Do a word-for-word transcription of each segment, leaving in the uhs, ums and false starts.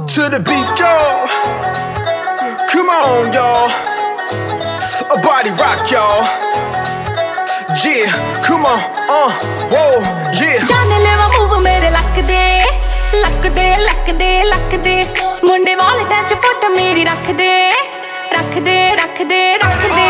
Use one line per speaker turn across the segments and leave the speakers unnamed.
To the beat, y'all. Come on, y'all. A body rock, y'all. Yeah, come on, uh, whoa, yeah.
ਜਾਨ ਲੈਵਾ move ਮੇਰੇ ਲੱਕ ਦੇ ਲੱਕ ਦੇ ਲੱਕ ਦੇ ਲੱਕ ਦੇ ਮੁੰਡੇ ਵਾਲਟਾਂ ਚ ਫੋਟੋ ਮੇਰੀ ਰੱਖ ਦੇ ਰੱਖ ਦੇ ਰੱਖ ਦੇ ਰੱਖ ਦੇ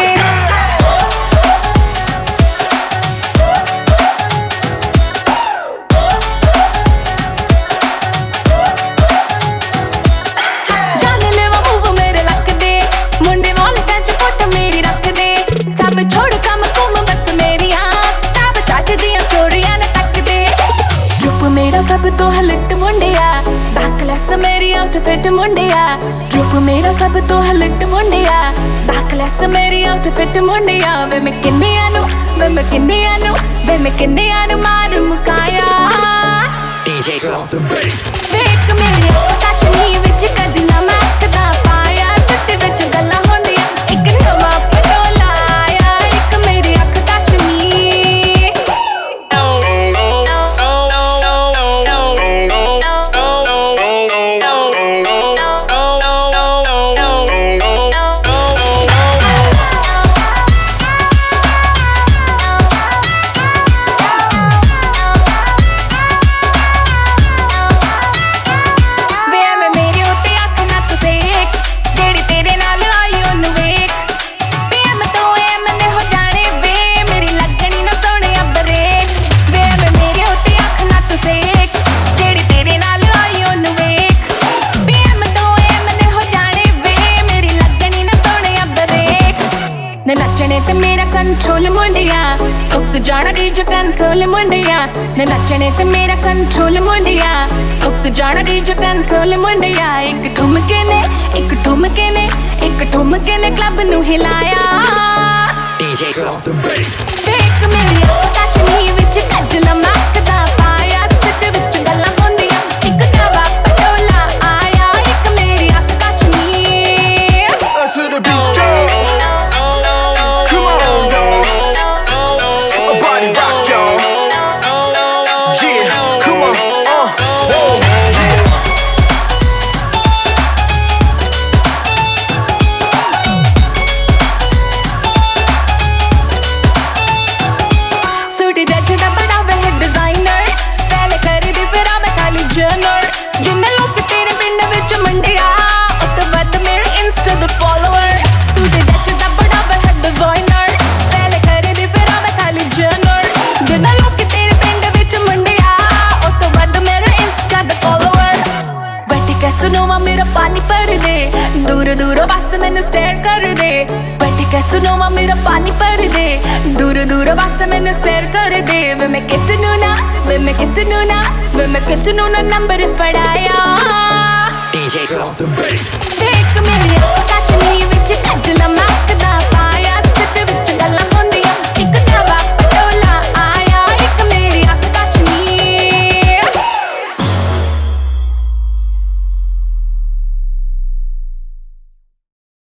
ਸਭ ਤੋਂ ਹਲਟ ਮੁੰਡਿਆ ਬੈਕਲੈਸ ਮੇਰੀ ਆਊਟਫਿਟ ਮੁੰਡਿਆ ਰੂਪ ਮੇਰਾ ਸਭ ਤੋਂ ਹਲਟ ਮੁੰਡਿਆ ਬੈਕਲੈਸ ਮੇਰੀ ਆਊਟਫਿਟ ਮੁੰਡਿਆ ਵੇ ਮੈਂ ਕਿੰਨਿਆਂ ਨੂੰ ਵੇ ਮੈਂ ਕਿੰਨਿਆਂ ਨੂੰ ਵੇ ਮੈਂ ਕਿੰਨਿਆਂ ਨੂੰ ਮਾਰ ਮੁਕਾਇਆ ਡੀਜੇ ਡਰੌਪ ਦ ਬੇਸ ਵੇਖ ਮੇਰੇ ਕਾਸ਼ਨੀ ਵਿੱਚ ਕਜਲਾ ਮੱਕਦਾ ਪਾਇਆ ਸੱਤੇ ਵਿੱਚ ਗੱਲਾਂ ਹੁੰਦੀਆਂ ਇੱਕ ਨਵਾਂ ਪਟੋਲਾ ਆਇਆ ਇੱਕ ਮੇਰੀ ਅੱਖ ਕਾਸ਼ਨੀ ਨੱਚਣੇ ਤੇ ਮੇਰਾ ਕੰਟਰੋਲ ਮੁੰਡਿਆ ਹੁੱਕ ਜਾਣਾ ਡੀਜੇ ਕੰਸੋਲ ਮੁੰਡਿਆ ਨੱਚਣੇ ਤੇ ਮੇਰਾ ਕੰਟਰੋਲ ਮੁੰਡਿਆ ਹੁੱਕ ਜਾਣਾ ਡੀਜੇ ਕੰਸੋਲ ਮੁੰਡਿਆ ਇੱਕ ਠੁਮਕੇ ਨੇ ਇੱਕ ਠੁਮਕੇ ਨੇ ਇੱਕ ਠੁਮਕੇ ਨੇ ਕਲੱਬ ਨੂੰ ਹਿਲਾਇਆ ਡੀਜੇ ਡਰੌਪ ਦ ਬੇਸ ਵੇਖ ਮੇਰੀ ਕਾਸ਼ਨੀ ਵਿੱਚ ਕਜਲਾ ਮੱਕਦਾ ਪਾਇਆ ਸਿੱਟ ਵਿੱਚ ਗੱਲਾਂ ਹੁੰਦੀਆਂ ਇੱਕ ਨਵਾਂ ਪਟੋਲਾ ਆਇਆ ਇੱਕ ਮੇਰੀ ਅੱਖ ਕਾਸ਼ਨੀ
To the beat, y'all. Come on, y'all. A body rock, y'all. Yeah, come on, uh, whoa, yeah.
Suit ਜੱਟ ਦਾ ਬਣਾਵੇ ਹੈ ਡਿਜ਼ਾਈਨਰ ਪਹਿਲੇ ਕਰਦੀ ਫਿਰ ਆ ਮੈਂ ਖਾਲੀ ਜਨਰ ਜਿੰਨੇ ਲੋਕ ਤੇਰੇ ਪਿੰਡ ਵਿੱਚ ਮੰਡਿਆ ਉਹ ਤੋਂ ਵੱਧ ਮੇਰੇ ਇੰਸਟਾ ਦੇ ਫੋਲੋਅਰ ਸੂਟ ਜੱਟ ਦਾ ਬਣਾਵੇ ਹੈ ਡਿਜ਼ਾਈਨਰ ਪਹਿਲੇ ਕਰਦੀ ਫਿਰ ਆ ਮੈਂ ਖਾਲੀ ਜਨਰ ਜਿੰਨੇ ਲੋਕ ਤੇਰੇ ਪਿੰਡ ਵਿੱਚ ਮੰਡਿਆ ਉਹ ਤੋਂ ਵੱਧ ਮੇਰੇ ਇੰਸਟਾ ਦੇ ਫੋਲੋਅਰ ਬੈਠੀ ਕੈਸ ਨੋਵਾ ਮੇਰਾ ਪਾਣੀ ਭਰ ਦੇ ਦੂਰ ਦੂਰੋਂ ਬਸ ਮੈਨੂੰ ਸਟੇਅਰ ਕਰ ਦੇ ਬੈਠੀ ਕੈਸ ਨੋਵਾ ਮੇਰਾ ਪਾਣੀ ਭਰ ਦੇ ਦੂਰ ਦੂਰੋਂ ਬਸ ਮੈਨੂੰ ਸਟੇਅਰ ਕਰ ਦੇ ਵੇ ਮੈਂ ਕਿਸ ਨੂੰ ਨਾ ਵੇ ਮੈਂ ਕਿਸ ਨੂੰ ਨਾ ਵੇ ਮੈਂ ਕਿਸ ਨੂੰ ਨਾ ਨੰਬਰ ਫੜਾਇਆ ਡੀਜੇ ਡਰੌਪ ਦ ਬੇਸ ਵੇਖ ਮੇਰੀ ਕਾਸ਼ਨੀ ਵਿੱਚ ਕਜਲਾ ਮੱਕਦਾ